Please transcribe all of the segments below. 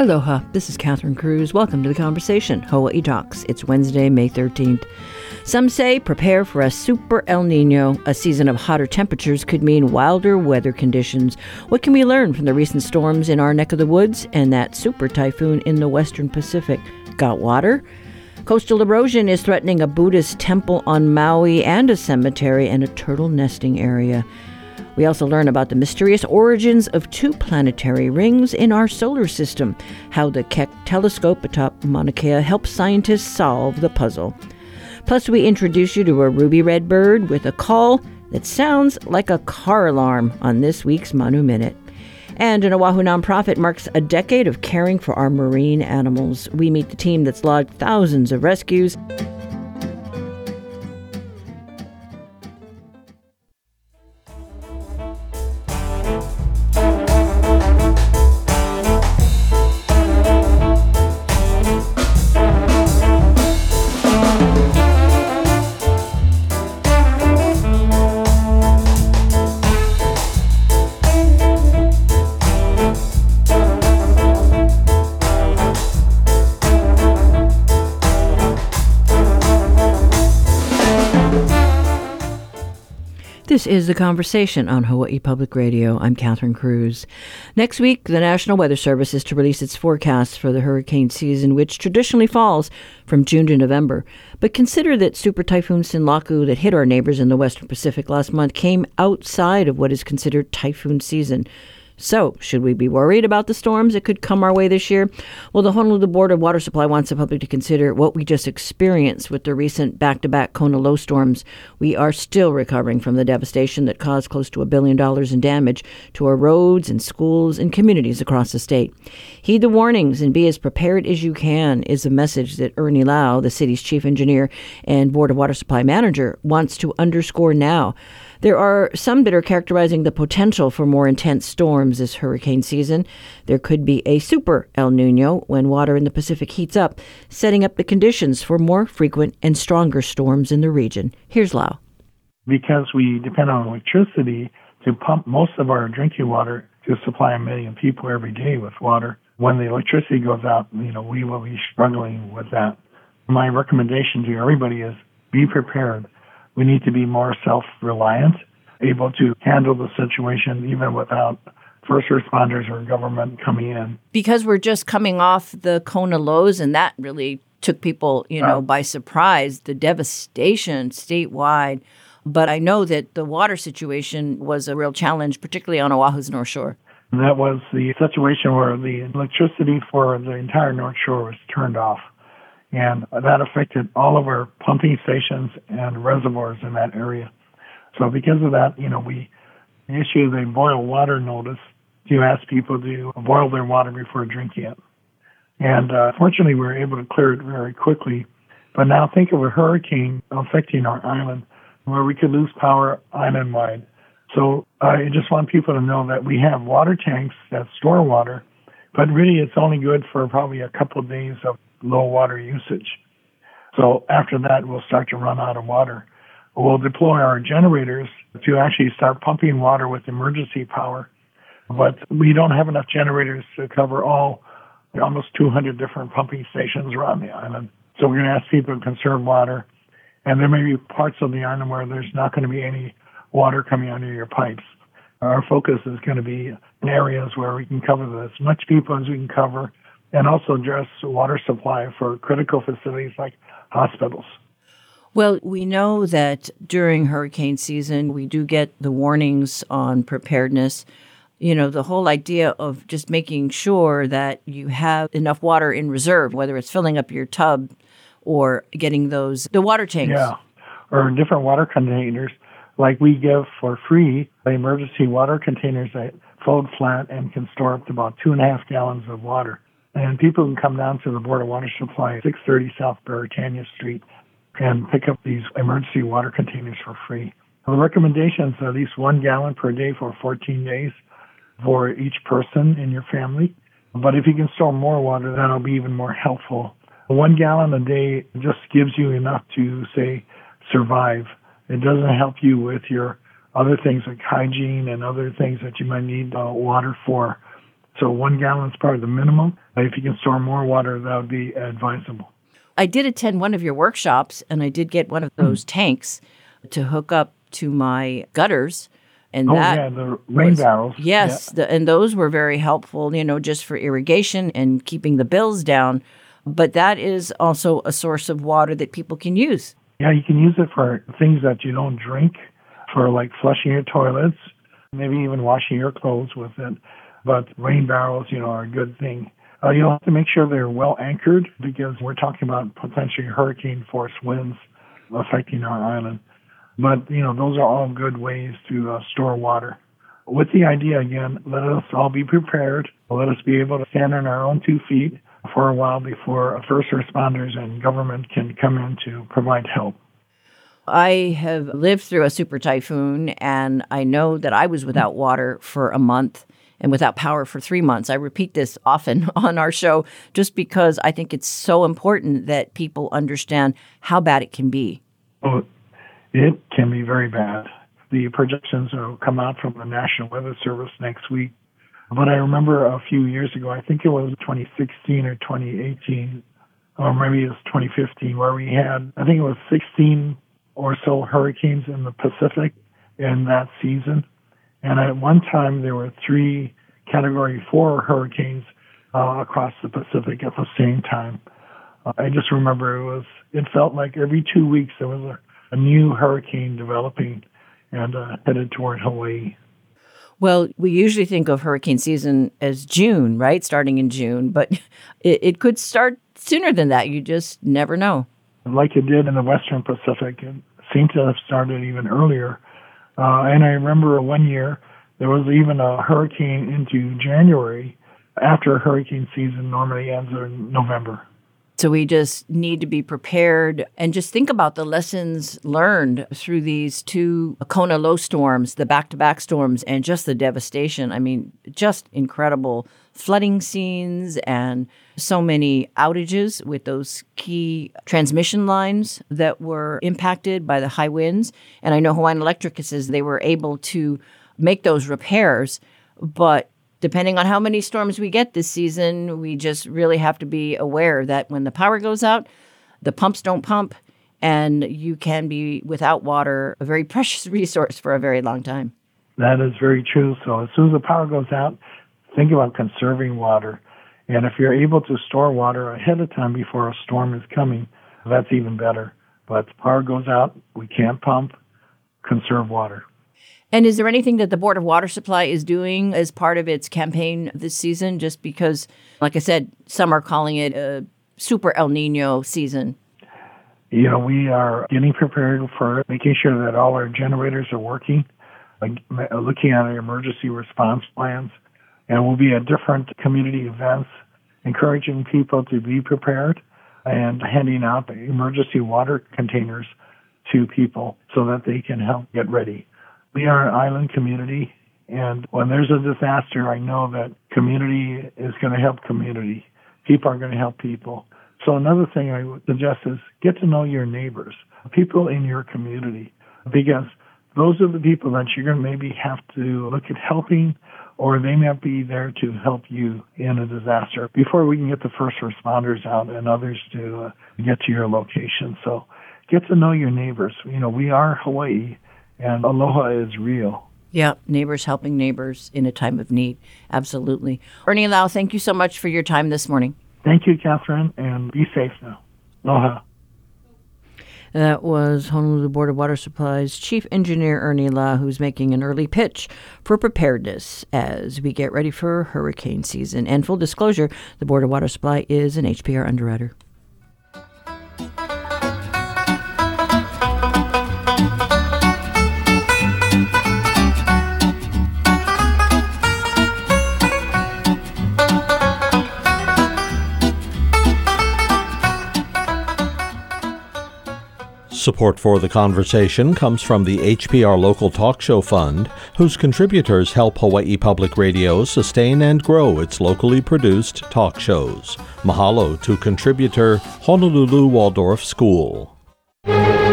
Aloha, this is Catherine Cruz. Welcome to The Conversation, Hawaii Talks. It's Wednesday, May 13th. Some say prepare for a super El Nino. A season of hotter temperatures could mean wilder weather conditions. What can we learn from the recent storms in our neck of the woods and that super typhoon in the western Pacific? Got water? Coastal erosion is threatening a Buddhist temple on Maui and a cemetery and a turtle nesting area. We also learn about the mysterious origins of two planetary rings in our solar system, how the Keck telescope atop Mauna Kea helps scientists solve the puzzle. Plus, we introduce you to a ruby red bird with a call that sounds like a car alarm on this week's Manu Minute. And an Oahu nonprofit marks a decade of caring for our marine animals. We meet the team that's logged thousands of rescues. This is The Conversation on Hawaii Public Radio. I'm Catherine Cruz. Next week, the National Weather Service is to release its forecast for the hurricane season, which traditionally falls from June to November. But consider that Super Typhoon Sinlaku that hit our neighbors in the Western Pacific last month came outside of what is considered typhoon season. So, should we be worried about the storms that could come our way this year? Well, the Honolulu Board of Water Supply wants the public to consider what we just experienced with the recent back-to-back Kona low storms. We are still recovering from the devastation that caused close to $1 billion in damage to our roads and schools and communities across the state. Heed the warnings and be as prepared as you can is a message that Ernie Lau, the city's chief engineer and Board of Water Supply manager, wants to underscore now. There are some that are characterizing the potential for more intense storms this hurricane season. There could be a super El Nino when water in the Pacific heats up, setting up the conditions for more frequent and stronger storms in the region. Here's Lau. Because we depend on electricity to pump most of our drinking water to supply 1 million people every day with water, when the electricity goes out, we will be struggling with that. My recommendation to everybody is be prepared. We need to be more self-reliant, able to handle the situation even without first responders or government coming in. Because we're just coming off the Kona lows, and that really took people, by surprise, the devastation statewide. But I know that the water situation was a real challenge, particularly on Oahu's North Shore. That was the situation where the electricity for the entire North Shore was turned off. And that affected all of our pumping stations and reservoirs in that area. So because of that, we issued a boil water notice to ask people to boil their water before drinking it. And fortunately, we were able to clear it very quickly. But now think of a hurricane affecting our island where we could lose power island-wide. So I just want people to know that we have water tanks that store water, but really it's only good for probably a couple of days of low water usage. So after that, we'll start to run out of water. We'll deploy our generators to actually start pumping water with emergency power. But we don't have enough generators to cover almost 200 different pumping stations around the island. So we're going to ask people to conserve water. And there may be parts of the island where there's not going to be any water coming under your pipes. Our focus is going to be in areas where we can cover as much people as we can cover, and also address water supply for critical facilities like hospitals. Well, we know that during hurricane season, we do get the warnings on preparedness. The whole idea of just making sure that you have enough water in reserve, whether it's filling up your tub or getting the water tanks. Yeah, or different water containers. Like we give for free emergency water containers that fold flat and can store up to about 2.5 gallons of water. And people can come down to the Board of Water Supply, 630 South Beretania Street, and pick up these emergency water containers for free. The recommendation is at least 1 gallon per day for 14 days for each person in your family. But if you can store more water, that'll be even more helpful. 1 gallon a day just gives you enough to, say, survive. It doesn't help you with your other things like hygiene and other things that you might need water for. So 1 gallon is probably the minimum. If you can store more water, that would be advisable. I did attend one of your workshops, and I did get one of those tanks to hook up to my gutters. And the rain barrels. Yes, yeah. And those were very helpful, just for irrigation and keeping the bills down. But that is also a source of water that people can use. Yeah, you can use it for things that you don't drink, for like flushing your toilets, maybe even washing your clothes with it. But rain barrels, are a good thing. You'll have to make sure they're well anchored because we're talking about potentially hurricane force winds affecting our island. But, those are all good ways to store water. With the idea, again, let us all be prepared. Let us be able to stand on our own 2 feet for a while before first responders and government can come in to provide help. I have lived through a super typhoon, and I know that I was without water for a month and without power for 3 months. I repeat this often on our show just because I think it's so important that people understand how bad it can be. Oh, it can be very bad. The projections will come out from the National Weather Service next week. But I remember a few years ago, I think it was 2016 or 2018, or maybe it was 2015, where we had, I think it was 16 or so hurricanes in the Pacific in that season. And at one time, there were 3 Category 4 hurricanes across the Pacific at the same time. I just remember it felt like every 2 weeks there was a new hurricane developing and headed toward Hawaii. Well, we usually think of hurricane season as June, right? Starting in June, but it could start sooner than that. You just never know. Like it did in the Western Pacific, it seemed to have started even earlier. And I remember one year there was even a hurricane into January after hurricane season normally ends in November. So we just need to be prepared and just think about the lessons learned through these 2 Kona low storms, the back-to-back storms, and just the devastation. I mean, just incredible flooding scenes and so many outages with those key transmission lines that were impacted by the high winds. And I know Hawaiian Electric says they were able to make those repairs, but depending on how many storms we get this season, we just really have to be aware that when the power goes out, the pumps don't pump, and you can be without water, a very precious resource for a very long time. That is very true. So as soon as the power goes out, think about conserving water. And if you're able to store water ahead of time before a storm is coming, that's even better. But if power goes out, we can't pump, conserve water. And is there anything that the Board of Water Supply is doing as part of its campaign this season? Just because, like I said, some are calling it a super El Nino season. We are getting prepared for it, making sure that all our generators are working, looking at our emergency response plans. And we'll be at different community events, encouraging people to be prepared and handing out emergency water containers to people so that they can help get ready. We are an island community, and when there's a disaster, I know that community is going to help community. People are going to help people. So another thing I would suggest is get to know your neighbors, people in your community, because those are the people that you're going to maybe have to look at helping, or they may be there to help you in a disaster before we can get the first responders out and others to get to your location. So get to know your neighbors. We are Hawaii. And aloha is real. Yeah, neighbors helping neighbors in a time of need. Absolutely. Ernie Lau, thank you so much for your time this morning. Thank you, Catherine, and be safe now. Aloha. That was Honolulu Board of Water Supply's Chief Engineer Ernie Lau, who's making an early pitch for preparedness as we get ready for hurricane season. And full disclosure, the Board of Water Supply is an HPR underwriter. Support for the conversation comes from the HPR Local Talk Show Fund, whose contributors help Hawaii Public Radio sustain and grow its locally produced talk shows. Mahalo to contributor Honolulu Waldorf School.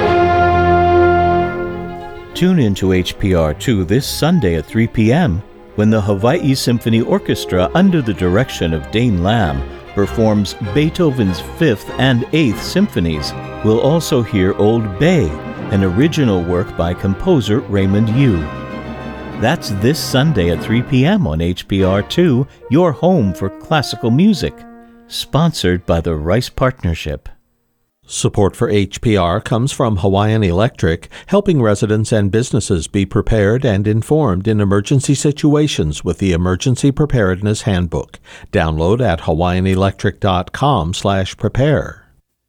Tune in to HPR2 this Sunday at 3 p.m. when the Hawaii Symphony Orchestra, under the direction of Dane Lamb, performs Beethoven's 5th and 8th symphonies. We'll also hear Old Bay, an original work by composer Raymond Yu. That's this Sunday at 3 p.m. on HPR2, your home for classical music. Sponsored by the Rice Partnership. Support for HPR comes from Hawaiian Electric, helping residents and businesses be prepared and informed in emergency situations with the Emergency Preparedness Handbook. Download at hawaiianelectric.com/prepare.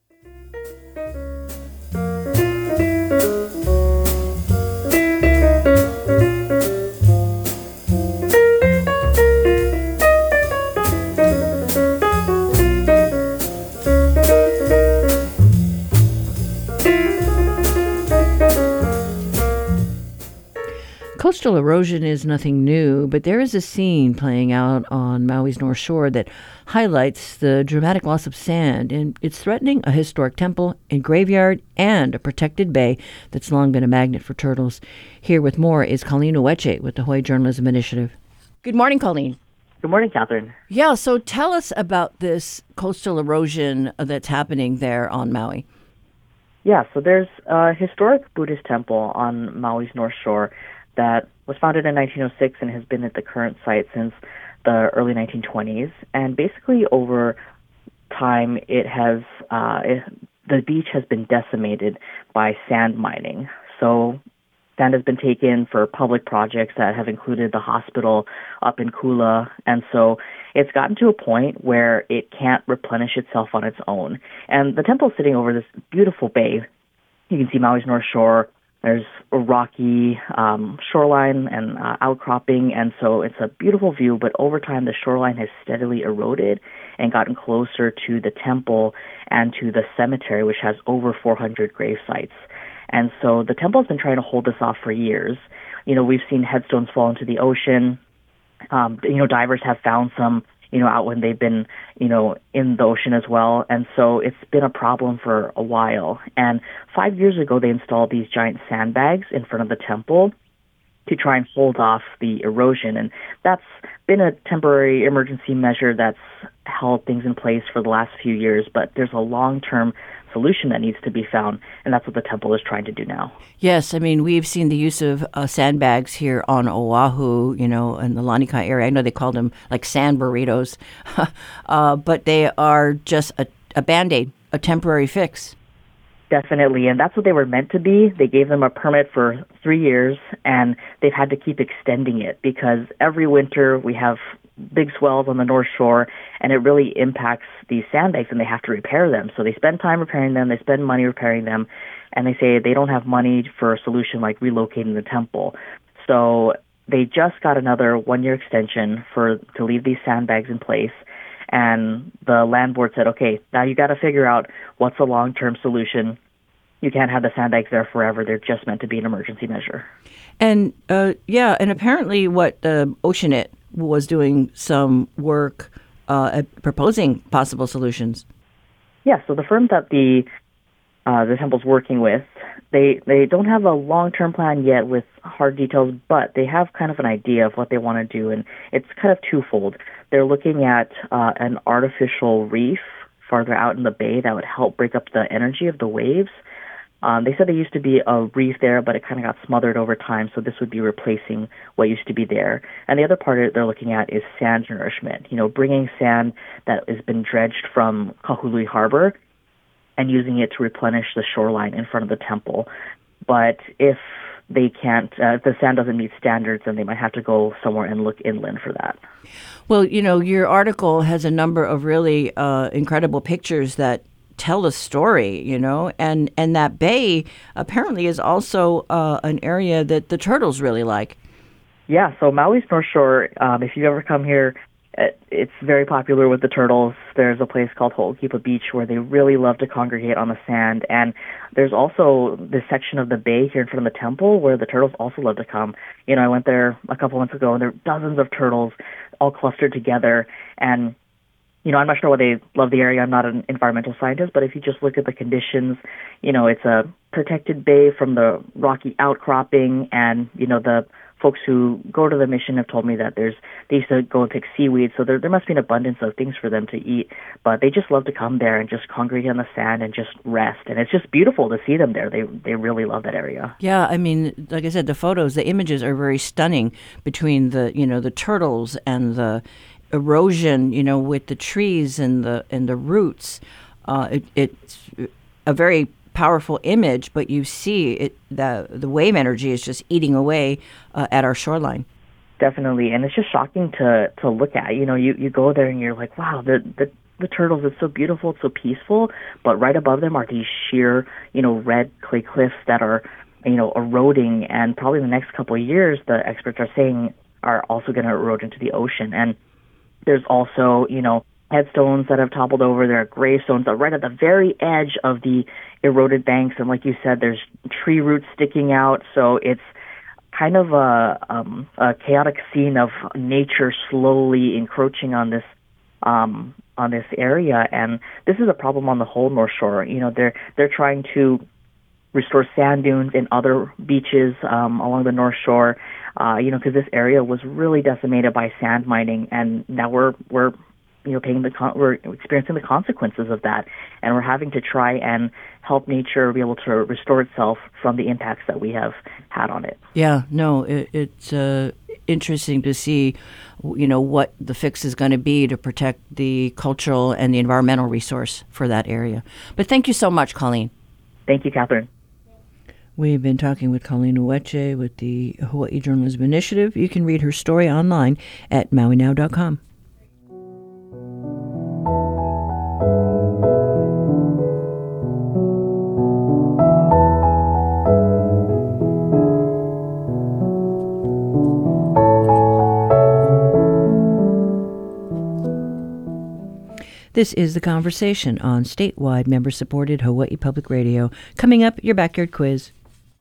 Coastal erosion is nothing new, but there is a scene playing out on Maui's North Shore that highlights the dramatic loss of sand, and it's threatening a historic temple and graveyard and a protected bay that's long been a magnet for turtles. Here with more is Colleen Ueche with the Hawaii Journalism Initiative. Good morning, Colleen. Good morning, Catherine. Yeah, so tell us about this coastal erosion that's happening there on Maui. Yeah, so there's a historic Buddhist temple on Maui's North Shore that was founded in 1906 and has been at the current site since the early 1920s. And basically over time, the beach has been decimated by sand mining. So sand has been taken for public projects that have included the hospital up in Kula. And so it's gotten to a point where it can't replenish itself on its own. And the temple's sitting over this beautiful bay. You can see Maui's North Shore. There's a rocky shoreline and outcropping, and so it's a beautiful view, but over time the shoreline has steadily eroded and gotten closer to the temple and to the cemetery, which has over 400 grave sites. And so the temple has been trying to hold this off for years. You know, we've seen headstones fall into the ocean. Divers have found some out when they've been, in the ocean as well. And so it's been a problem for a while. And 5 years ago, they installed these giant sandbags in front of the temple to try and hold off the erosion. And that's been a temporary emergency measure that's held things in place for the last few years. But there's a long-term solution that needs to be found, and that's what the temple is trying to do now. Yes, I mean, we've seen the use of sandbags here on Oahu, in the Lanikai area. I know they called them like sand burritos, but they are just a Band-Aid, a temporary fix. Definitely, and that's what they were meant to be. They gave them a permit for 3 years, and they've had to keep extending it because every winter we have big swells on the North Shore, and it really impacts these sandbags, and they have to repair them. So they spend time repairing them, they spend money repairing them, and they say they don't have money for a solution like relocating the temple. So they just got another 1-year extension to leave these sandbags in place, and the land board said, okay, now you got to figure out what's a long-term solution. You can't have the sandbags there forever. They're just meant to be an emergency measure. And and apparently what Oceanit was doing some work at proposing possible solutions. Yeah, so the firm that the temple's working with, they don't have a long-term plan yet with hard details, but they have kind of an idea of what they want to do, and it's kind of twofold. They're looking at an artificial reef farther out in the bay that would help break up the energy of the waves. They said there used to be a reef there, but it kind of got smothered over time, so this would be replacing what used to be there. And the other part they're looking at is sand nourishment, bringing sand that has been dredged from Kahului Harbor and using it to replenish the shoreline in front of the temple. But if they can't, if the sand doesn't meet standards, then they might have to go somewhere and look inland for that. Well, your article has a number of really incredible pictures that tell a story, and that bay apparently is also an area that the turtles really like. Yeah, so Maui's North Shore, if you ever come here, it's very popular with the turtles. There's a place called Ho'okipa Beach where they really love to congregate on the sand, and there's also this section of the bay here in front of the temple where the turtles also love to come. I went there a couple months ago, and there are dozens of turtles all clustered together, and I'm not sure why they love the area. I'm not an environmental scientist, but if you just look at the conditions, it's a protected bay from the rocky outcropping, and, the folks who go to the mission have told me that they used to go and pick seaweed, so there must be an abundance of things for them to eat. But they just love to come there and just congregate on the sand and just rest. And it's just beautiful to see them there. They really love that area. Yeah, I mean, like I said, the images are very stunning between the turtles and the erosion, with the trees and the roots. It's a very powerful image, but you see the wave energy is just eating away at our shoreline. Definitely, and it's just shocking to look at. You go there and you're like, wow, the turtles, it's so beautiful, it's so peaceful, but right above them are these sheer, red clay cliffs that are, eroding, and probably in the next couple of years, the experts are saying, are also going to erode into the ocean. And there's also, headstones that have toppled over. There are gravestones that are right at the very edge of the eroded banks. And like you said, there's tree roots sticking out. So it's kind of a chaotic scene of nature slowly encroaching on this area. And this is a problem on the whole North Shore. They're trying to restore sand dunes in other beaches along the North Shore, because this area was really decimated by sand mining, and now we're experiencing the consequences of that, and we're having to try and help nature be able to restore itself from the impacts that we have had on it. Yeah, no, it's interesting to see, what the fix is going to be to protect the cultural and the environmental resource for that area. But thank you so much, Colleen. Thank you, Catherine. We've been talking with Colleen Uweche with the Hawaii Journalism Initiative. You can read her story online at MauiNow.com. This is The Conversation on statewide member-supported Hawaii Public Radio. Coming up, your backyard quiz.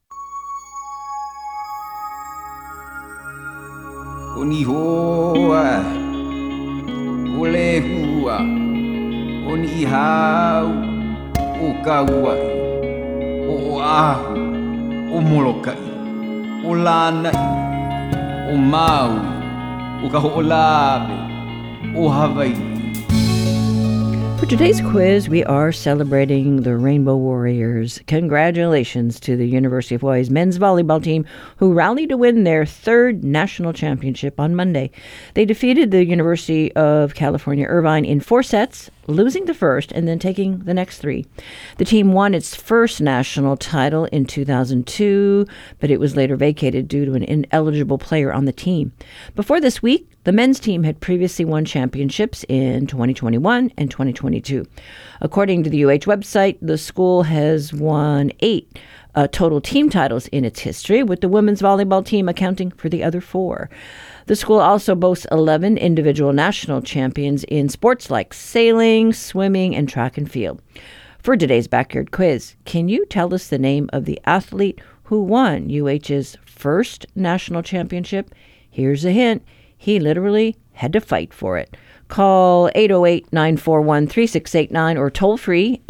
Oni hoa, ole hua, oni hau, o kauai, o ahu, o molokai, o lanai, o Maui, o kaho'olawe, o Hawaii. For today's quiz, we are celebrating the Rainbow Warriors. Congratulations to the University of Hawaii's men's volleyball team, who rallied to win their third national championship on Monday. They defeated the University of California, Irvine in 4 sets, losing the first and then taking the next 3. The team won its first national title in 2002, but it was later vacated due to an ineligible player on the team. Before this week, the men's team had previously won championships in 2021 and 2022. According to the UH website, the school has won 8 total team titles in its history, with the women's volleyball team accounting for the other 4. The school also boasts 11 individual national champions in sports like sailing, swimming, and track and field. For today's backyard quiz, can you tell us the name of the athlete who won UH's first national championship? Here's a hint. He literally had to fight for it. Call 808-941-3689 or toll free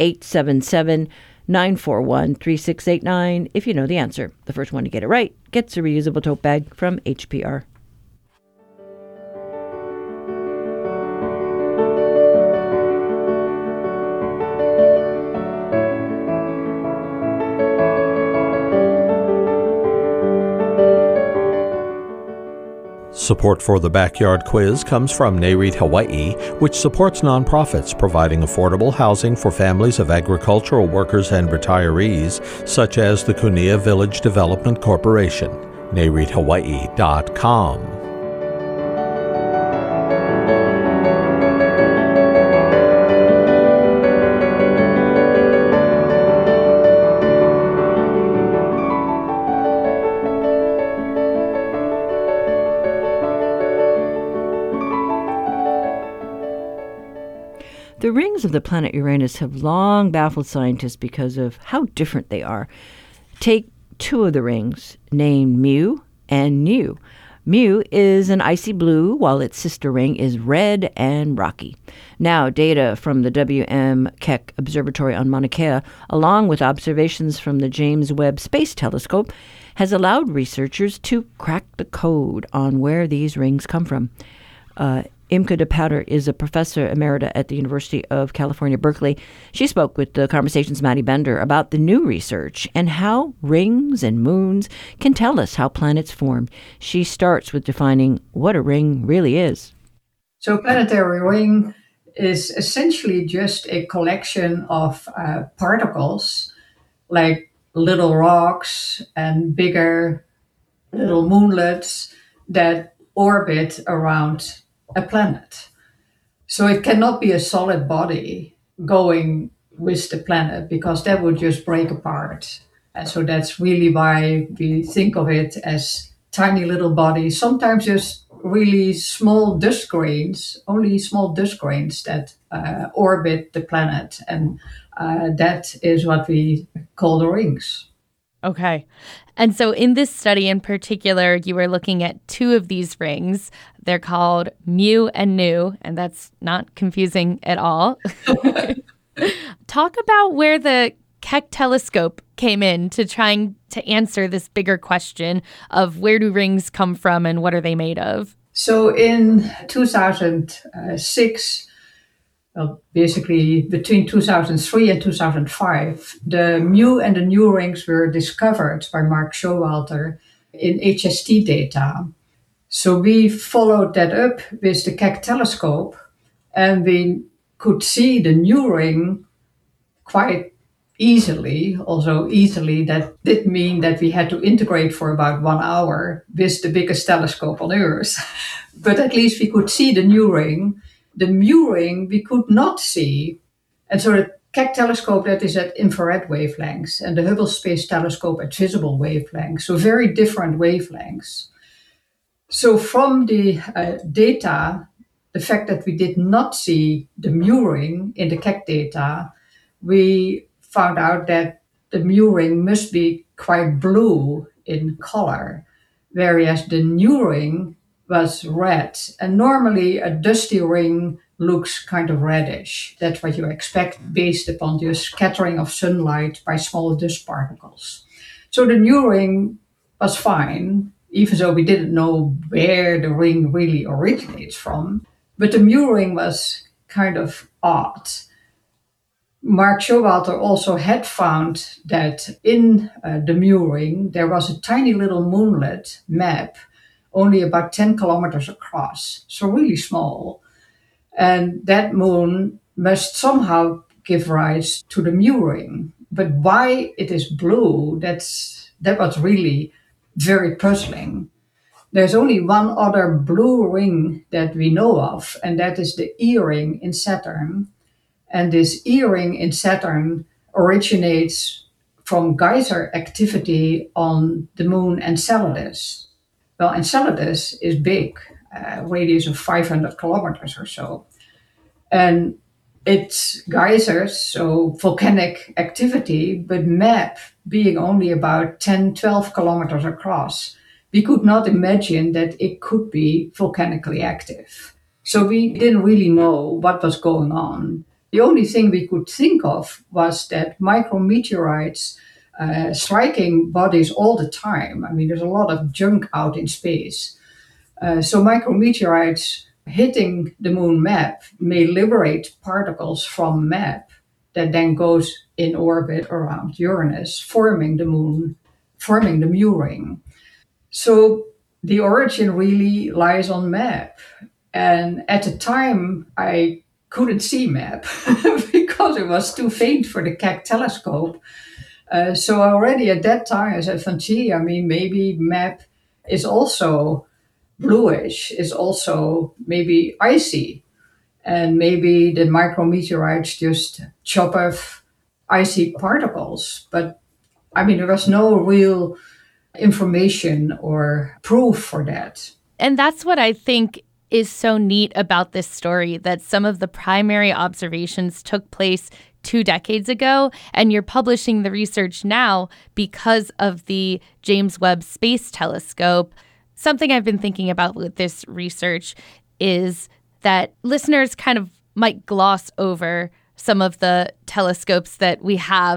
877-941-3689 if you know the answer. The first one to get it right gets a reusable tote bag from HPR. Support for the Backyard Quiz comes from NAREIT Hawaii, which supports nonprofits providing affordable housing for families of agricultural workers and retirees, such as the Kunia Village Development Corporation. NAREITHawaii.com. The rings of the planet Uranus have long baffled scientists because of how different they are. Take 2 of the rings, named Mu and Nu. Mu is an icy blue, while its sister ring is red and rocky. Now, data from the W.M. Keck Observatory on Mauna Kea, along with observations from the James Webb Space Telescope, has allowed researchers to crack the code on where these rings come from. Imke de Pater is a professor emerita at the University of California, Berkeley. She spoke with the Conversation's Maddie Bender about the new research and how rings and moons can tell us how planets form. She starts with defining what a ring really is. So a planetary ring is essentially just a collection of particles, like little rocks and bigger little moonlets that orbit around a planet. So it cannot be a solid body going with the planet, because that would just break apart. And so that's really why we think of it as tiny little bodies, sometimes just really small dust grains, only small dust grains that orbit the planet. And that is what we call the rings. Okay. And so in this study in particular, you were looking at two of these rings. They're called Mu and Nu, and that's not confusing at all. Talk about where the Keck telescope came in to trying to answer this bigger question of where do rings come from and what are they made of? So in 2006, basically between 2003 and 2005, the Mu and the Nu rings were discovered by Mark Showalter in HST data. So we followed that up with the Keck telescope, and we could see the Nu ring quite easily. Also easily, that did mean that we had to integrate for about 1 hour with the biggest telescope on Earth. But at least we could see the Nu ring. The Mu ring we could not see. And so the Keck telescope, that is at infrared wavelengths, and the Hubble Space Telescope at visible wavelengths, so very different wavelengths. So from the data, the fact that we did not see the Mu ring in the Keck data, we found out that the Mu ring must be quite blue in color, whereas the Nu ring was red. And normally a dusty ring looks kind of reddish. That's what you expect based upon the scattering of sunlight by small dust particles. So the Nu ring was fine, even though we didn't know where the ring really originates from. But the Mu ring was kind of odd. Mark Showalter also had found that in the Mu ring, there was a tiny little moonlet map, only about 10 kilometers across, so really small. And that moon must somehow give rise to the Mu ring. But why it is blue, that was really very puzzling. There's only one other blue ring that we know of, and that is the E ring in Saturn. And this E ring in Saturn originates from geyser activity on the moon Enceladus. Well, Enceladus is big, radius of 500 kilometers or so. And it's geysers, so volcanic activity, but MAP being only about 10, 12 kilometers across, we could not imagine that it could be volcanically active. So we didn't really know what was going on. The only thing we could think of was that micrometeorites striking bodies all the time. I mean, there's a lot of junk out in space. So micrometeorites hitting the moon MAP may liberate particles from MAP that then goes in orbit around Uranus, forming the moon, forming the Mu ring. So the origin really lies on MAP. And at the time, I couldn't see MAP because it was too faint for the Keck telescope. So already at that time, I said, I mean, maybe MAP is also bluish, is also maybe icy. And maybe the micrometeorites just chop off icy particles. But I mean, there was no real information or proof for that. And that's what I think is so neat about this story, that some of the primary observations took place 2 decades ago, and you're publishing the research now because of the James Webb Space Telescope. Something I've been thinking about with this research is that listeners kind of might gloss over some of the telescopes that we have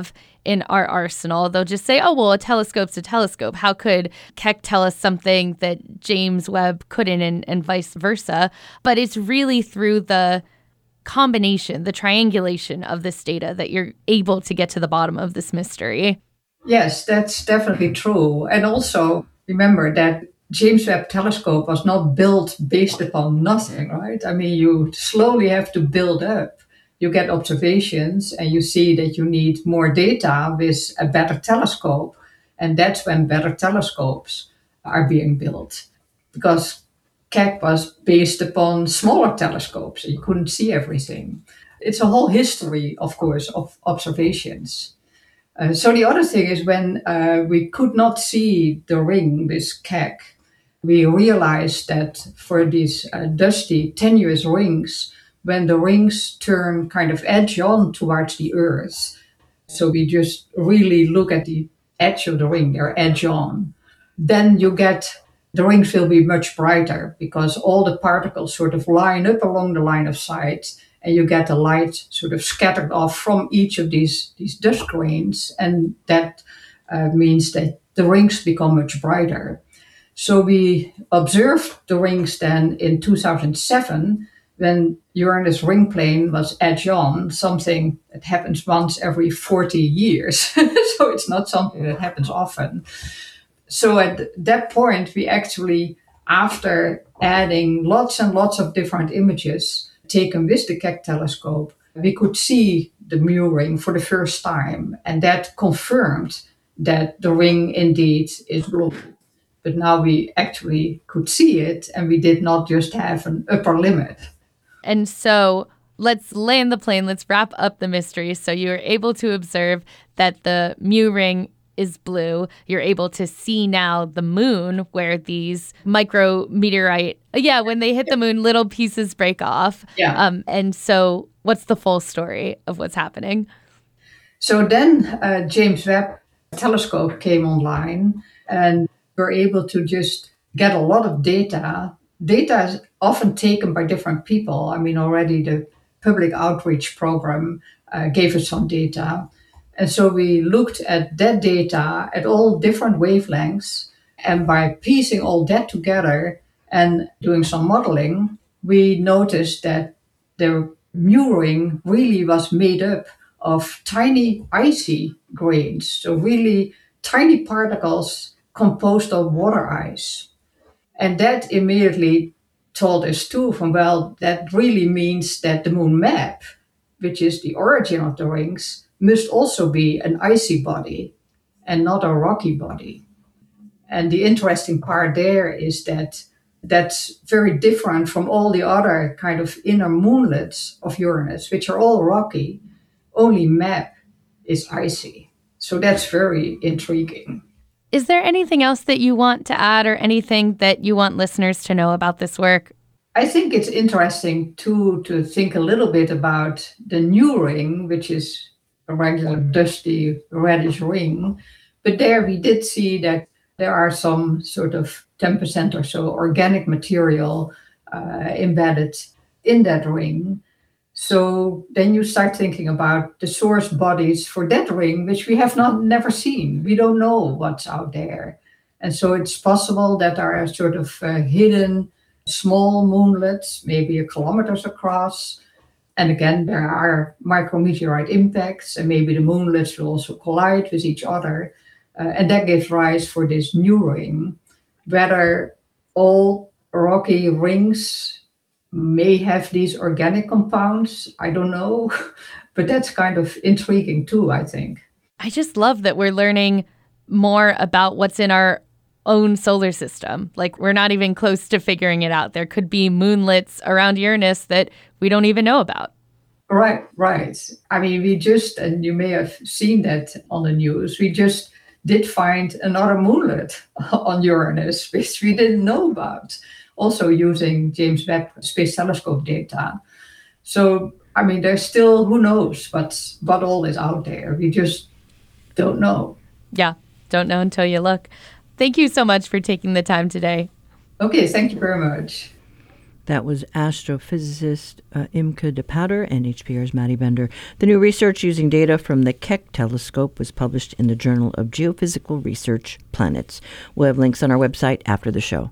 in our arsenal. They'll just say, oh, well, a telescope's a telescope. How could Keck tell us something that James Webb couldn't, and vice versa? But it's really through the combination, the triangulation of this data that you're able to get to the bottom of this mystery. Yes, that's definitely true. And also remember that James Webb Telescope was not built based upon nothing, right? I mean, you slowly have to build up. You get observations and you see that you need more data with a better telescope. And that's when better telescopes are being built. Because Keck was based upon smaller telescopes. You couldn't see everything. It's a whole history, of course, of observations. So the other thing is when we could not see the ring with Keck, we realized that for these dusty, tenuous rings, when the rings turn kind of edge on towards the Earth, so we just really look at the edge of the ring, they're edge on, then you get, the rings will be much brighter because all the particles sort of line up along the line of sight, and you get the light sort of scattered off from each of these dust grains, and that means that the rings become much brighter. So we observed the rings then in 2007, when Uranus ring plane was edge on, something that happens once every 40 years. So it's not something that happens often. So at that point, we actually, after adding lots and lots of different images taken with the Keck telescope, we could see the Mu ring for the first time. And that confirmed that the ring indeed is blue. But now we actually could see it, and we did not just have an upper limit. And so let's land the plane. Let's wrap up the mystery. So you were able to observe that the Mu ring is blue. You're able to see now the moon where these micrometeorite, when they hit the moon, little pieces break off. Yeah. And so what's the full story of what's happening? So then James Webb Telescope came online, and we're able to just get a lot of data. Data is often taken by different people. I mean, already the public outreach program gave us some data. And so we looked at that data at all different wavelengths. And by piecing all that together and doing some modeling, we noticed that the Mu ring really was made up of tiny icy grains. So really tiny particles composed of water ice. And that immediately told us too, that really means that the moon map, which is the origin of the rings, must also be an icy body and not a rocky body. And the interesting part there is that that's very different from all the other kind of inner moonlets of Uranus, which are all rocky. Only Map is icy. So that's very intriguing. Is there anything else that you want to add, or anything that you want listeners to know about this work? I think it's interesting too to think a little bit about the new ring, which is a regular dusty reddish ring. But there we did see that there are some sort of 10% or so organic material embedded in that ring. So then you start thinking about the source bodies for that ring, which we have never seen. We don't know what's out there. And so it's possible that there are sort of hidden small moonlets, maybe a kilometers across. And again, there are micrometeorite impacts, and maybe the moonlets will also collide with each other. And that gives rise for this new ring. Whether all rocky rings may have these organic compounds, I don't know. But that's kind of intriguing too, I think. I just love that we're learning more about what's in our own solar system. Like, we're not even close to figuring it out. There could be moonlets around Uranus that we don't even know about. Right. I mean, we just, and you may have seen that on the news, we just did find another moonlet on Uranus, which we didn't know about, also using James Webb Space Telescope data. So, I mean, there's still, who knows what all is out there. We just don't know. Yeah, don't know until you look. Thank you so much for taking the time today. Okay, thank you very much. That was astrophysicist Imke de Pater and HPR's Maddie Bender. The new research using data from the Keck telescope was published in the Journal of Geophysical Research Planets. We'll have links on our website after the show.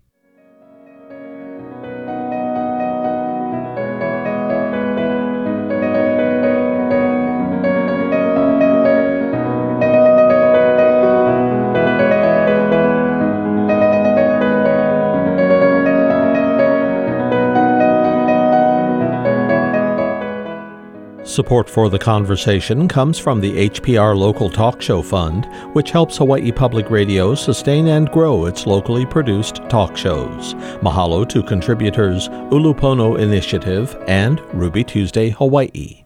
Support for the conversation comes from the HPR Local Talk Show Fund, which helps Hawaii Public Radio sustain and grow its locally produced talk shows. Mahalo to contributors Ulupono Initiative and Ruby Tuesday Hawaii.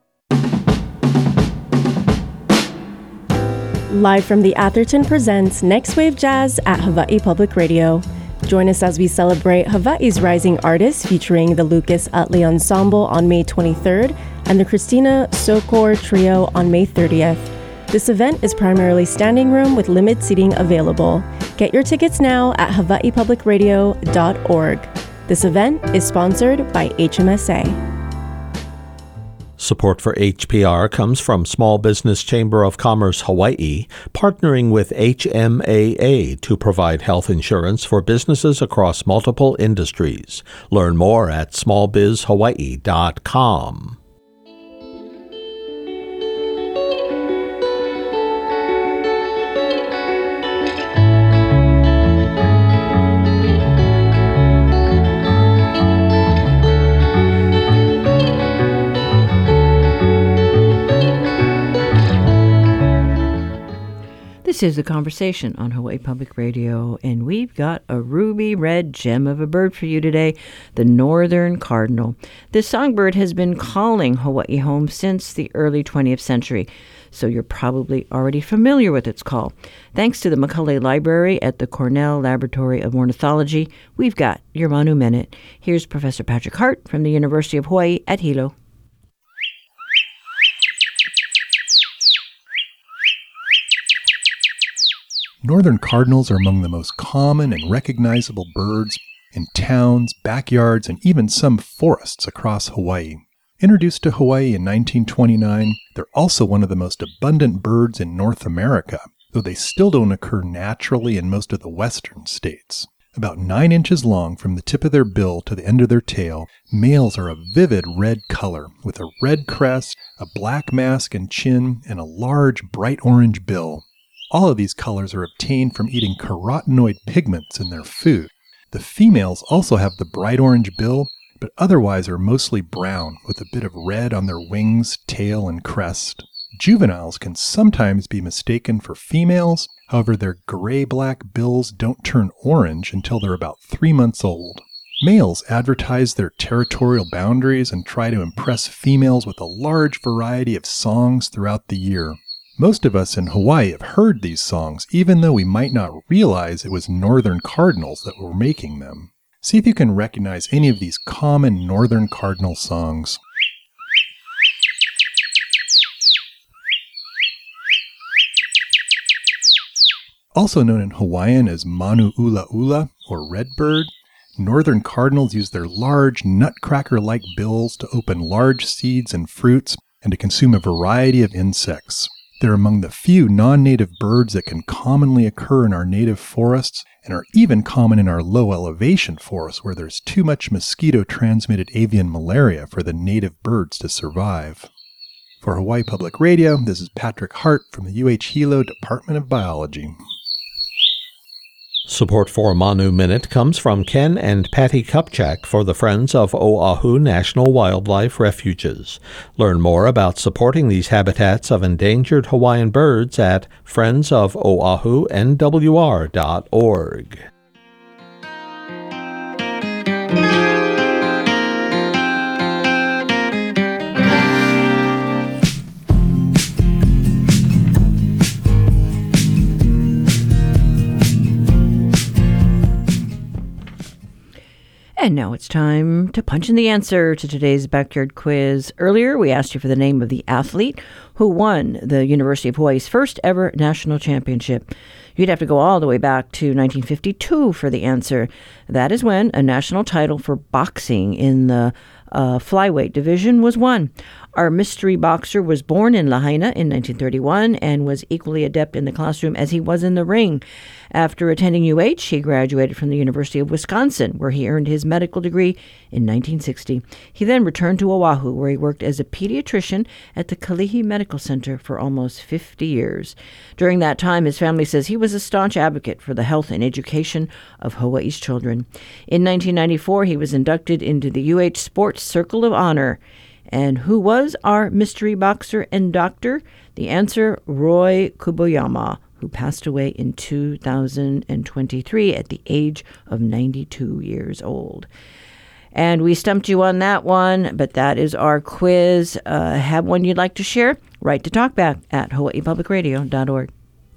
Live from the Atherton presents Next Wave Jazz at Hawaii Public Radio. Join us as we celebrate Hawaii's rising artists featuring the Lucas Utley Ensemble on May 23rd and the Christina Sokor Trio on May 30th. This event is primarily standing room with limited seating available. Get your tickets now at hawaiipublicradio.org. This event is sponsored by HMSA. Support for HPR comes from Small Business Chamber of Commerce Hawaii, partnering with HMAA to provide health insurance for businesses across multiple industries. Learn more at smallbizhawaii.com. This is The Conversation on Hawaii Public Radio, and we've got a ruby red gem of a bird for you today, the northern cardinal. This songbird has been calling Hawaii home since the early 20th century, so you're probably already familiar with its call. Thanks to the Macaulay Library at the Cornell Laboratory of Ornithology, we've got your Manu Minute. Here's Professor Patrick Hart from the University of Hawaii at Hilo. Northern cardinals are among the most common and recognizable birds in towns, backyards, and even some forests across Hawaii. Introduced to Hawaii in 1929, they're also one of the most abundant birds in North America, though they still don't occur naturally in most of the western states. About 9 inches long from the tip of their bill to the end of their tail, males are a vivid red color with a red crest, a black mask and chin, and a large bright orange bill. All of these colors are obtained from eating carotenoid pigments in their food. The females also have the bright orange bill, but otherwise are mostly brown with a bit of red on their wings, tail, and crest. Juveniles can sometimes be mistaken for females, however their gray-black bills don't turn orange until they're about 3 months old. Males advertise their territorial boundaries and try to impress females with a large variety of songs throughout the year. Most of us in Hawaii have heard these songs, even though we might not realize it was northern cardinals that were making them. See if you can recognize any of these common northern cardinal songs. Also known in Hawaiian as Manu Ula Ula, or redbird, northern cardinals use their large nutcracker-like bills to open large seeds and fruits and to consume a variety of insects. They're among the few non-native birds that can commonly occur in our native forests and are even common in our low-elevation forests where there's too much mosquito-transmitted avian malaria for the native birds to survive. For Hawaii Public Radio, this is Patrick Hart from the UH Hilo Department of Biology. Support for Manu Minute comes from Ken and Patty Kupchak for the Friends of Oahu National Wildlife Refuges. Learn more about supporting these habitats of endangered Hawaiian birds at friendsofoahu.nwr.org. And now Now it's time to punch in the answer to today's backyard quiz. Earlier, we asked you for the name of the athlete who won the University of Hawaii's first ever national championship. You'd have to go all the way back to 1952 for the answer. That is when a national title for boxing in the flyweight division was won. Our mystery boxer was born in Lahaina in 1931 and was equally adept in the classroom as he was in the ring. After attending UH, he graduated from the University of Wisconsin, where he earned his medical degree in 1960. He then returned to Oahu, where he worked as a pediatrician at the Kalihi Medical Center for almost 50 years. During that time, his family says he was a staunch advocate for the health and education of Hawaii's children. In 1994, he was inducted into the UH Sports Circle of Honor. And who was our mystery boxer and doctor? The answer, Roy Kuboyama, who passed away in 2023 at the age of 92 years old. And we stumped you on that one, but that is our quiz. Have one you'd like to share? Write to talkback at hawaiipublicradio.org.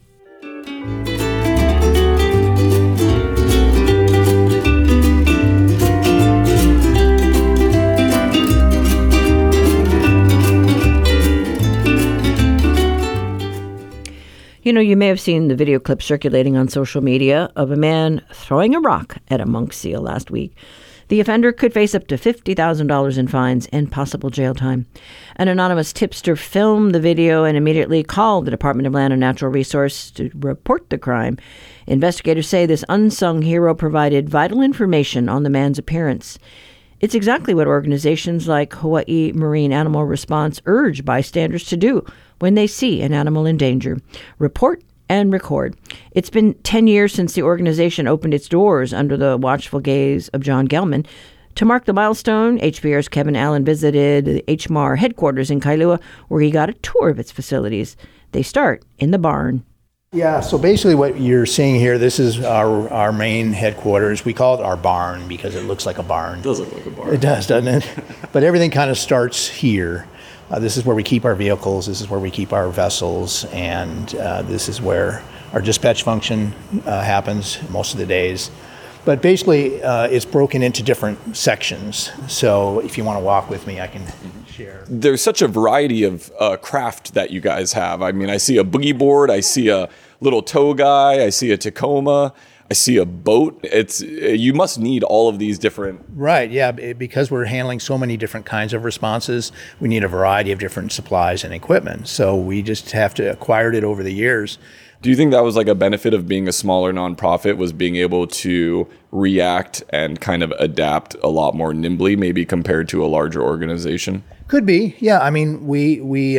You know, you may have seen the video clip circulating on social media of a man throwing a rock at a monk seal last week. The offender could face up to $50,000 in fines and possible jail time. An anonymous tipster filmed the video and immediately called the Department of Land and Natural Resources to report the crime. Investigators say this unsung hero provided vital information on the man's appearance. It's exactly what organizations like Hawaii Marine Animal Response urge bystanders to do when they see an animal in danger. Report and record. It's been 10 years since the organization opened its doors under the watchful gaze of John Gelman. To mark the milestone, HPR's Kevin Allen visited the HMAR headquarters in Kailua, where he got a tour of its facilities. They start in the barn. Yeah, so basically what you're seeing here, this is our main headquarters. We call it our barn because it looks like a barn. It does look like a barn. It does, doesn't it? But everything kind of starts here. This is where we keep our vehicles, this is where we keep our vessels, and this is where our dispatch function happens most of the days. But basically, it's broken into different sections. So if you want to walk with me, I can share. There's such a variety of craft that you guys have. I mean, I see a boogie board, I see a little tow guy, I see a Tacoma, I see a boat. You must need all of these different... Right, yeah, because we're handling so many different kinds of responses, we need a variety of different supplies and equipment. So we just have to acquire it over the years. Do you think that was like a benefit of being a smaller nonprofit, was being able to react and kind of adapt a lot more nimbly, maybe compared to a larger organization? Could be, yeah. I mean, we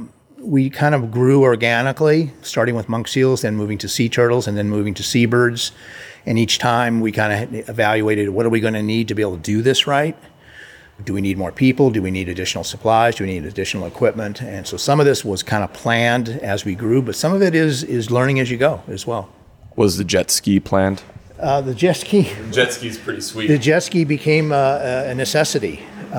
kind of grew organically, starting with monk seals, then moving to sea turtles, and then moving to seabirds. And each time we kind of evaluated, what are we going to need to be able to do this right? Do we need more people? Do we need additional supplies? Do we need additional equipment? And so some of this was kind of planned as we grew, but some of it is learning as you go as well. Was the jet ski planned? The jet ski. Jet ski's pretty sweet. The jet ski became a necessity.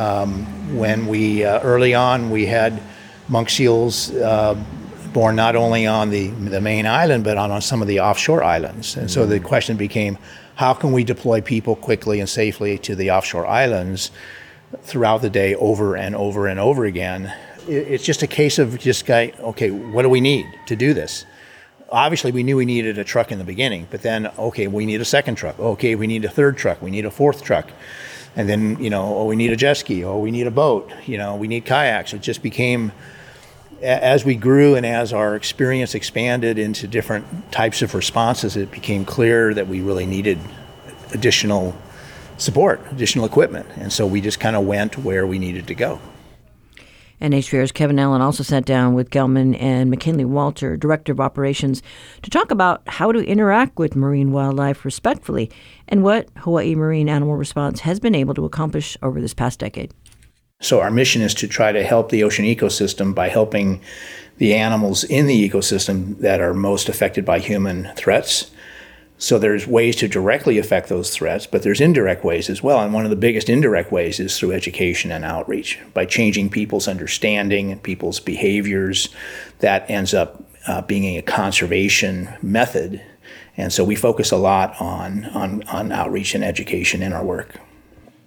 When we, early on, we had monk seals born not only on the main island, but on some of the offshore islands. And so the question became, how can we deploy people quickly and safely to the offshore islands throughout the day over and over and over again? It's just a case of okay, what do we need to do this? Obviously, we knew we needed a truck in the beginning, but then, okay, we need a second truck. Okay, we need a third truck. We need a fourth truck. And then, we need a jet ski. We need a boat. We need kayaks. It just became, as we grew and as our experience expanded into different types of responses, it became clear that we really needed additional support, additional equipment. And so we just kind of went where we needed to go. And HPR's Kevin Allen also sat down with Gelman and McKinley Walter, Director of Operations, to talk about how to interact with marine wildlife respectfully and what Hawaii Marine Animal Response has been able to accomplish over this past decade. So our mission is to try to help the ocean ecosystem by helping the animals in the ecosystem that are most affected by human threats. So there's ways to directly affect those threats, but there's indirect ways as well. And one of the biggest indirect ways is through education and outreach. By changing people's understanding and people's behaviors, that ends up being a conservation method. And so we focus a lot on outreach and education in our work.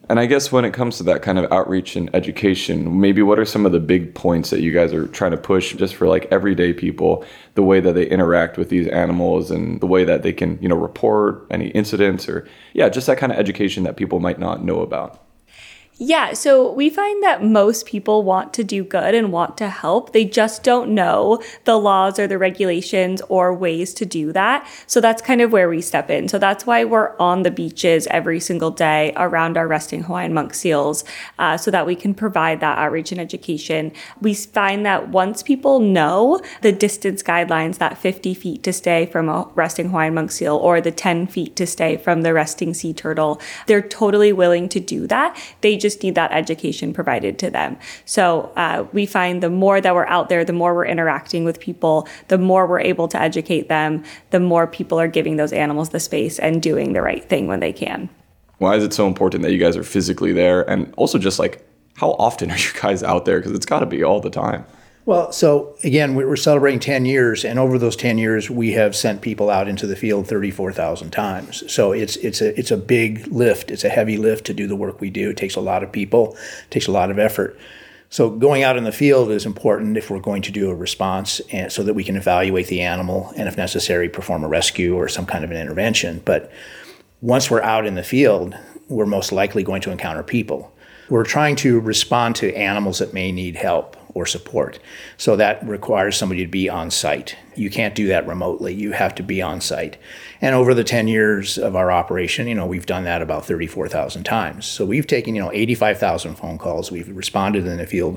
And I guess when it comes to that kind of outreach and education, maybe what are some of the big points that you guys are trying to push just for like everyday people, the way that they interact with these animals and the way that they can, report any incidents or, just that kind of education that people might not know about? Yeah, so we find that most people want to do good and want to help. They just don't know the laws or the regulations or ways to do that. So that's kind of where we step in. So that's why we're on the beaches every single day around our resting Hawaiian monk seals, so that we can provide that outreach and education. We find that once people know the distance guidelines, that 50 feet to stay from a resting Hawaiian monk seal or the 10 feet to stay from the resting sea turtle, they're totally willing to do that. They just need that education provided to them. So we find the more that we're out there, the more we're interacting with people, the more we're able to educate them, the more people are giving those animals the space and doing the right thing when they can. Why is it so important that you guys are physically there? And also just like, how often are you guys out there? Because it's got to be all the time. Well, so again, we're celebrating 10 years, and over those 10 years, we have sent people out into the field 34,000 times. So it's a big lift. It's a heavy lift to do the work we do. It takes a lot of people, it takes a lot of effort. So going out in the field is important if we're going to do a response, and so that we can evaluate the animal and, if necessary, perform a rescue or some kind of an intervention. But once we're out in the field, we're most likely going to encounter people. We're trying to respond to animals that may need help or support. So that requires somebody to be on site. You can't do that remotely. You have to be on site. And over the 10 years of our operation, we've done that about 34,000 times. So we've taken, 85,000 phone calls. We've responded in the field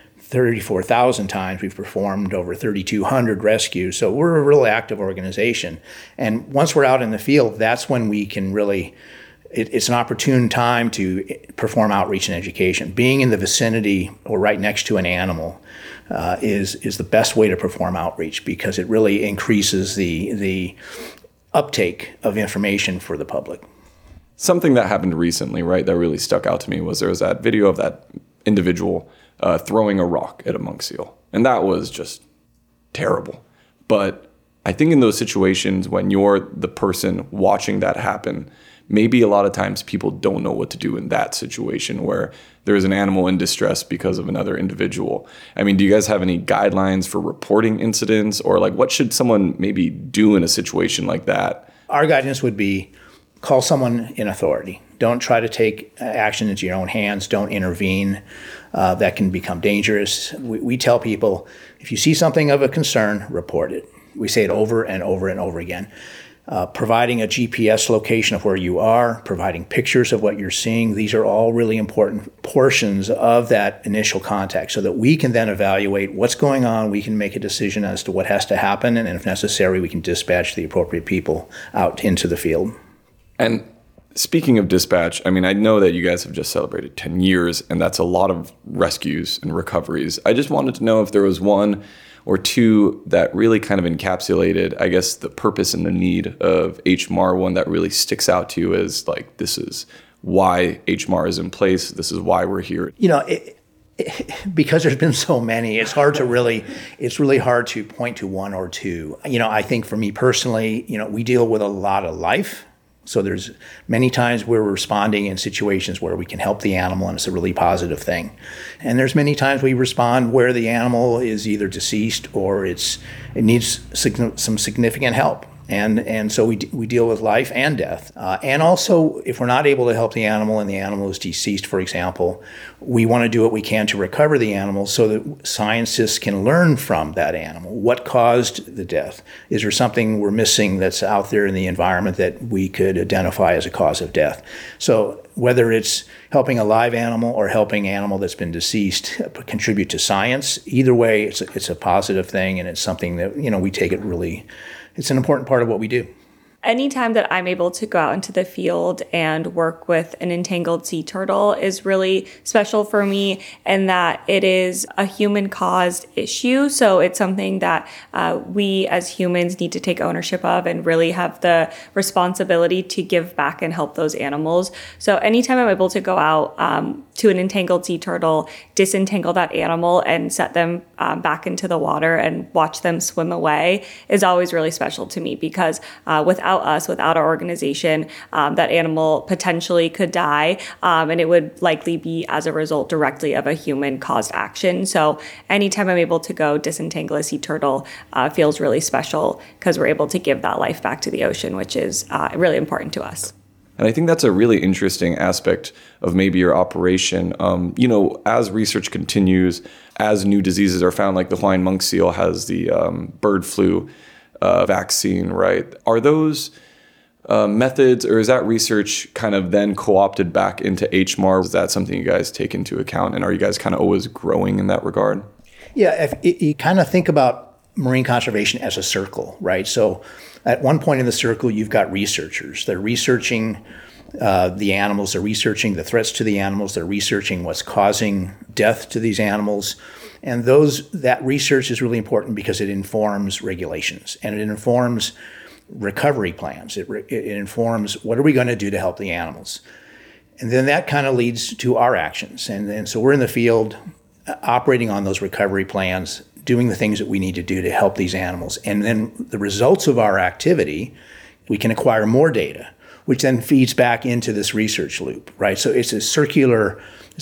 34,000 times. We've performed over 3,200 rescues. So we're a real active organization. And once we're out in the field, that's when we can really, it's an opportune time to perform outreach and education. Being in the vicinity or right next to an animal is the best way to perform outreach, because it really increases the uptake of information for the public. Something that happened recently, right, that really stuck out to me was there was that video of that individual throwing a rock at a monk seal. And that was just terrible. But I think in those situations when you're the person watching that happen, maybe a lot of times people don't know what to do in that situation where there is an animal in distress because of another individual. I mean, do you guys have any guidelines for reporting incidents, or like what should someone maybe do in a situation like that? Our guidance would be call someone in authority. Don't try to take action into your own hands. Don't intervene. That can become dangerous. We tell people, if you see something of a concern, report it. We say it over and over and over again. Providing a GPS location of where you are, providing pictures of what you're seeing. These are all really important portions of that initial contact, so that we can then evaluate what's going on. We can make a decision as to what has to happen, and if necessary, we can dispatch the appropriate people out into the field. And speaking of dispatch, I mean, I know that you guys have just celebrated 10 years, and that's a lot of rescues and recoveries. I just wanted to know if there was one or two that really kind of encapsulated, I guess, the purpose and the need of HMAR, one that really sticks out to you as like, this is why HMAR is in place, this is why we're here. Because there's been so many, it's really hard to point to one or two. I think for me personally, we deal with a lot of life. So there's many times we're responding in situations where we can help the animal, and it's a really positive thing. And there's many times we respond where the animal is either deceased or it needs some significant help. And so we deal with life and death. And also, if we're not able to help the animal and the animal is deceased, for example, we want to do what we can to recover the animal so that scientists can learn from that animal. What caused the death? Is there something we're missing that's out there in the environment that we could identify as a cause of death? So whether it's helping a live animal or helping an animal that's been deceased contribute to science, either way, it's a positive thing, and it's something that, we take it really. It's an important part of what we do. Anytime that I'm able to go out into the field and work with an entangled sea turtle is really special for me, in that it is a human-caused issue. So it's something that we as humans need to take ownership of and really have the responsibility to give back and help those animals. So anytime I'm able to go out to an entangled sea turtle, disentangle that animal, and set them back into the water and watch them swim away is always really special to me, because without us, without our organization, that animal potentially could die, and it would likely be as a result directly of a human-caused action. So anytime I'm able to go disentangle a sea turtle, feels really special, because we're able to give that life back to the ocean, which is really important to us. And I think that's a really interesting aspect of maybe your operation. As research continues, as new diseases are found, like the Hawaiian monk seal has the bird flu vaccine, right? Are those methods, or is that research kind of then co-opted back into HMAR? Is that something you guys take into account? And are you guys kind of always growing in that regard? Yeah, if you kind of think about marine conservation as a circle, right? So at one point in the circle, you've got researchers. They're researching the animals. They're researching the threats to the animals. They're researching what's causing death to these animals. And that research is really important because it informs regulations, and it informs recovery plans. It informs what are we going to do to help the animals. And then that kind of leads to our actions. And so we're in the field operating on those recovery plans, doing the things that we need to do to help these animals. And then the results of our activity, we can acquire more data, which then feeds back into this research loop, right? So it's a circular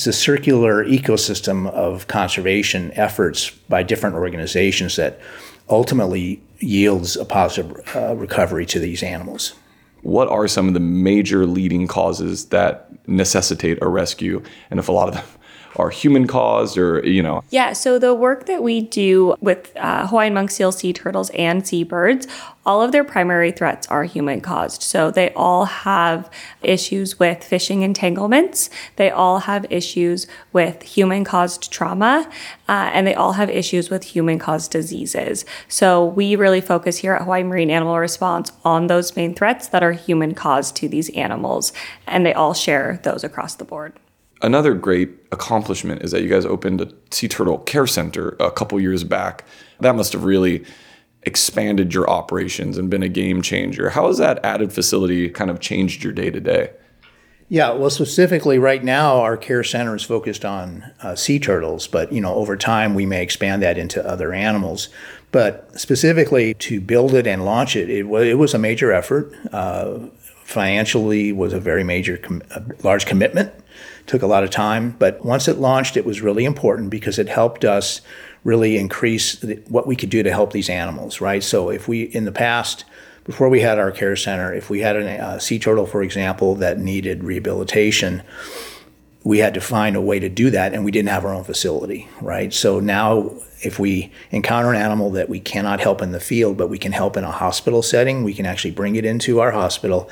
ecosystem of conservation efforts by different organizations that ultimately yields a positive recovery to these animals. What are some of the major leading causes that necessitate a rescue? And if a lot of them are human caused, or, Yeah, so the work that we do with Hawaiian monk seal, sea turtles, and seabirds, all of their primary threats are human caused. So they all have issues with fishing entanglements. They all have issues with human caused trauma, and they all have issues with human caused diseases. So we really focus here at Hawaii Marine Animal Response on those main threats that are human caused to these animals, and they all share those across the board. Another great accomplishment is that you guys opened a sea turtle care center a couple years back. That must have really expanded your operations and been a game changer. How has that added facility kind of changed your day-to-day? Yeah, well, specifically right now, our care center is focused on sea turtles, but over time we may expand that into other animals. But specifically to build it and launch it, it was a major effort. Financially was a very large commitment. Took a lot of time, but once it launched, it was really important because it helped us really increase what we could do to help these animals, right? So if we, in the past, before we had our care center, if we had a sea turtle, for example, that needed rehabilitation, we had to find a way to do that, and we didn't have our own facility, right? So now if we encounter an animal that we cannot help in the field, but we can help in a hospital setting, we can actually bring it into our hospital,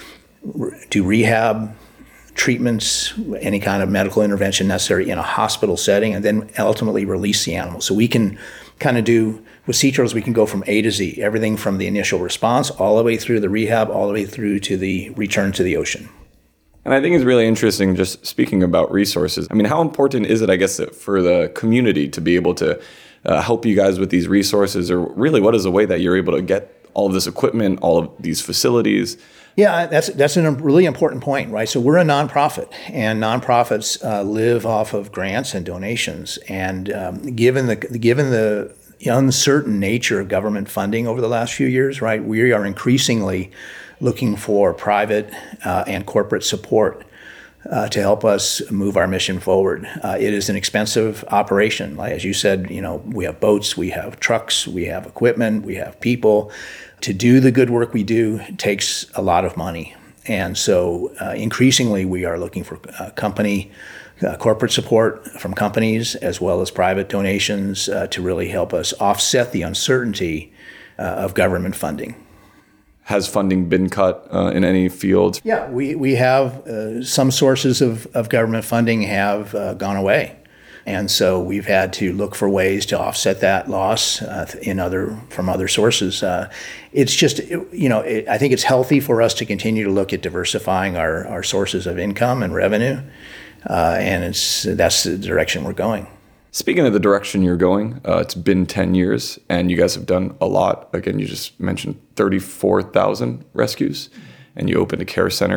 do rehab, treatments, any kind of medical intervention necessary in a hospital setting, and then ultimately release the animal. So we can kind of do, with sea turtles, we can go from A to Z, everything from the initial response all the way through the rehab, all the way through to the return to the ocean. And I think it's really interesting, just speaking about resources. I mean, how important is it, I guess, for the community to be able to help you guys with these resources? Or really, what is the way that you're able to get all of this equipment, all of these facilities? Yeah, that's a really important point, right? So we're a nonprofit, and nonprofits live off of grants and donations. And given the uncertain nature of government funding over the last few years, right, we are increasingly looking for private and corporate support to help us move our mission forward. It is an expensive operation. Like, as you said, we have boats, we have trucks, we have equipment, we have people. To do the good work we do takes a lot of money. And so increasingly we are looking for corporate support from companies as well as private donations to really help us offset the uncertainty of government funding. Has funding been cut in any field? Yeah, we have some sources of government funding have gone away. And so we've had to look for ways to offset that loss from other sources. It's just, I think it's healthy for us to continue to look at diversifying our sources of income and revenue, and that's the direction we're going. Speaking of the direction you're going, it's been 10 years, and you guys have done a lot. Again, you just mentioned 34,000 rescues, and you opened a care center.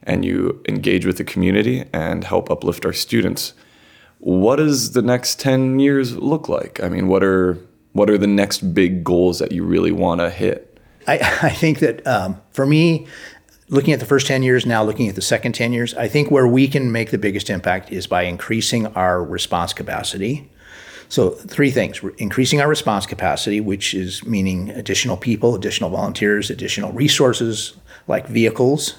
and you engage with the community and help uplift our students. What does the next 10 years look like? I mean, what are the next big goals that you really want to hit? I think that for me, looking at the first 10 years, now looking at the second 10 years, I think where we can make the biggest impact is by increasing our response capacity. So 3 things: increasing our response capacity, which is meaning additional people, additional volunteers, additional resources like vehicles.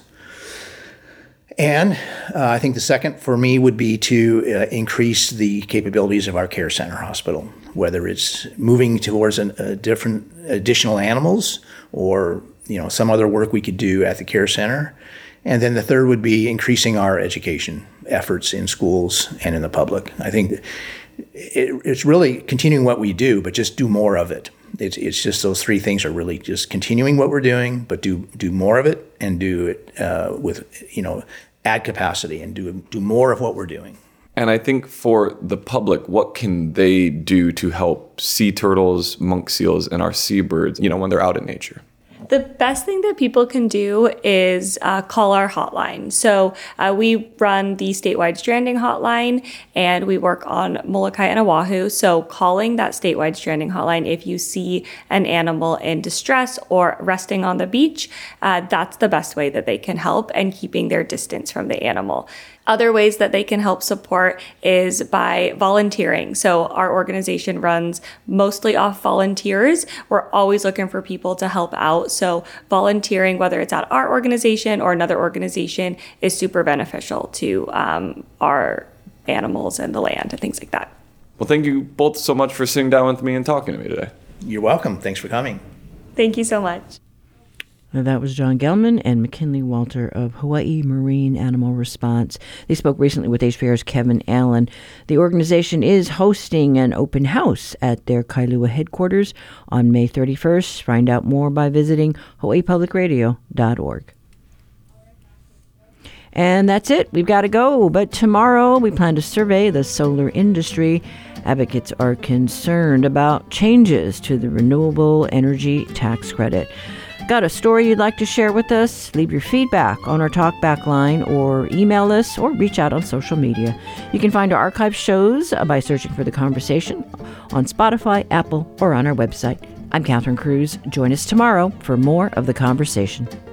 And I think the second for me would be to increase the capabilities of our care center hospital, whether it's moving towards different additional animals or some other work we could do at the care center. And then the third would be increasing our education efforts in schools and in the public. I think it's really continuing what we do, but just do more of it. It's just those 3 things are really just continuing what we're doing, but do more of it and do it with add capacity and do more of what we're doing. And I think for the public, what can they do to help sea turtles, monk seals, and our seabirds, when they're out in nature? The best thing that people can do is call our hotline. So we run the statewide stranding hotline, and we work on Molokai and Oahu. So calling that statewide stranding hotline if you see an animal in distress or resting on the beach, that's the best way that they can help and keeping their distance from the animal. Other ways that they can help support is by volunteering. So our organization runs mostly off volunteers. We're always looking for people to help out. So volunteering, whether it's at our organization or another organization, is super beneficial to our animals and the land and things like that. Well, thank you both so much for sitting down with me and talking to me today. You're welcome. Thanks for coming. Thank you so much. That was John Gelman and McKinley Walter of Hawaii Marine Animal Response. They spoke recently with HPR's Kevin Allen. The organization is hosting an open house at their Kailua headquarters on May 31st. Find out more by visiting hawaiipublicradio.org. And that's it. We've got to go. But tomorrow we plan to survey the solar industry. Advocates are concerned about changes to the renewable energy tax credit. Got a story you'd like to share with us? Leave your feedback on our Talkback line or email us or reach out on social media. You can find our archive shows by searching for The Conversation on Spotify, Apple, or on our website. I'm Catherine Cruz. Join us tomorrow for more of The Conversation.